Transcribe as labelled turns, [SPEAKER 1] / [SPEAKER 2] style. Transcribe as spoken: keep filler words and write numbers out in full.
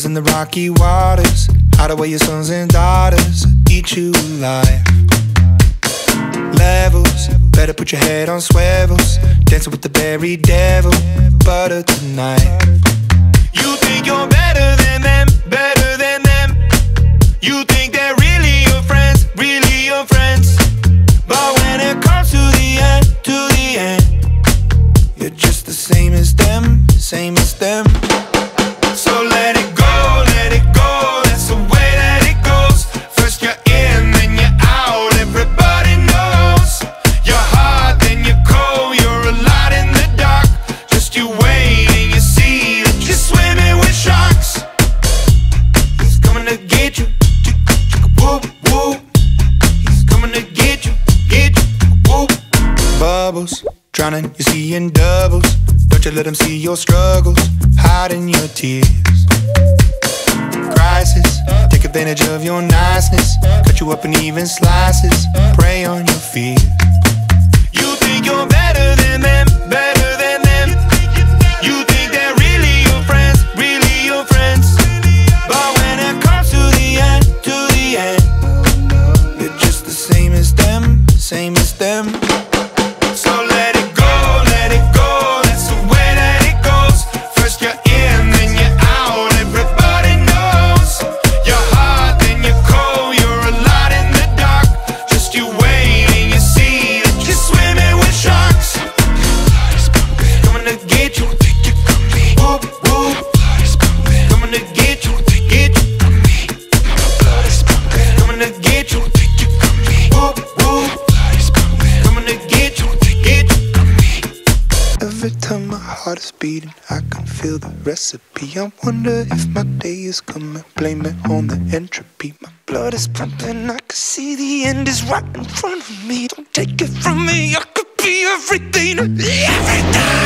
[SPEAKER 1] in the rocky waters, hide away your sons and daughters, eat you alive. Levels, better put your head on swivels, dancing with the very devil, butter tonight. You think you're better than them, better than them. You think they're really your friends, really your friends. But when it comes to the end, to the end, you're just the same as them, same as them. So let it go, let it go, that's the way that it goes. First you're in, then you're out, everybody knows. You're hot, then you're cold, you're a lot in the dark. Just you wait and you see that you're swimming with sharks. He's coming to get you, whoop, whoop. He's coming to get you, get you, whoop. Bubbles, drowning, you see in doubles. Don't you let him see your struggles, hiding your tears. Crisis, take advantage of your niceness, cut you up in even slices, prey on your fears. You think you're better than them, better than them. You think they're really your friends, really your friends. But when it comes to the end, to the end, you're just the same as them, same as them. So let it go, let it go, that's the way that it goes. First you're in, then you're out, everybody knows. You're hot, then you're cold, you're a lot in the dark. Just you wait and you see that you're swimming with sharks. Coming to get you, whoop, whoop. Coming to get you, get you. Coming to get you, whoop, whoop. Coming to get you, get you. Every time my heart is beating, I can feel the recipe. I wonder if my day is coming, blame it on the entropy. My blood is pumping, I can see the end is right in front of me. Don't take it from me, I could be everything, everything.